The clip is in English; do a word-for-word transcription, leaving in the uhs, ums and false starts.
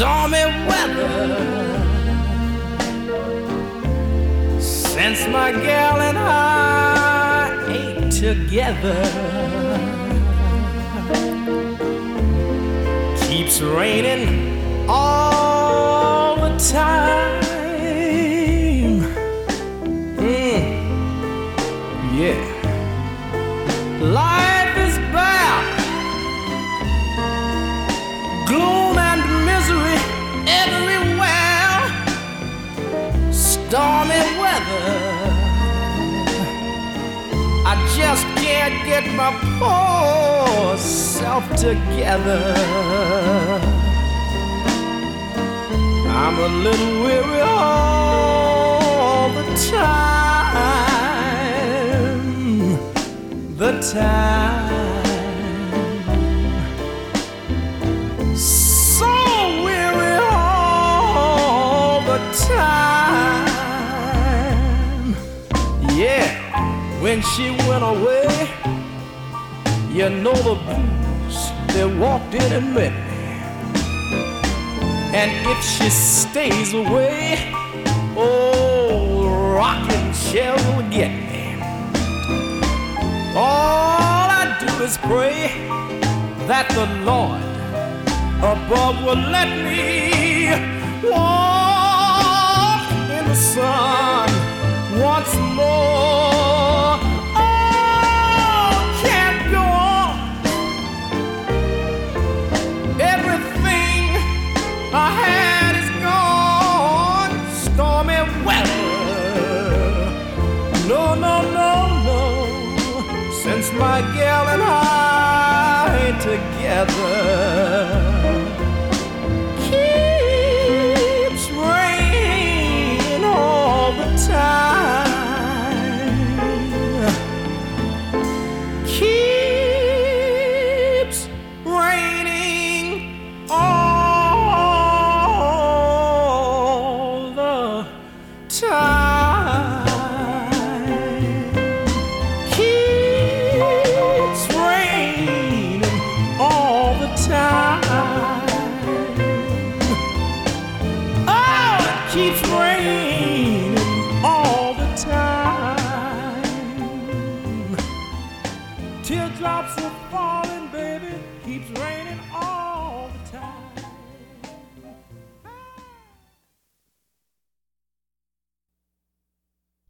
stormy weather since my gal and I ain't together. Keeps raining all the time. Mm. Yeah. Life is bad, gloom and misery everywhere, stormy weather. I just can't get my poor self together. I'm a little weary all the time, the time, so weary all the time. Yeah, when she went away, you know the blues, they walked in and met me. And if she stays away, oh, rocking chair will get me. All I do is pray that the Lord above will let me walk in the sun once more. Oh, can't go on. Everything I had is gone. Stormy weather. No, no, no, no. Since my gal and I ain't together, keeps raining all the time, keeps raining all the time. Keeps raining all the time. Teardrops are falling.